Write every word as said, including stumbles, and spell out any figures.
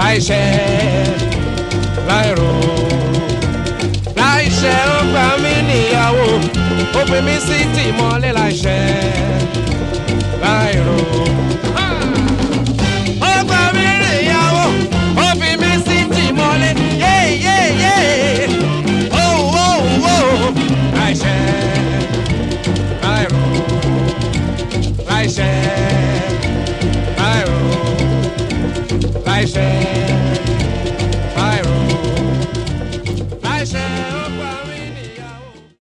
láìṣẹ́ láìrò láìṣẹ́ ó gbà mí níyàwó ó pè mí sí tìmọ́lé láìṣẹ́.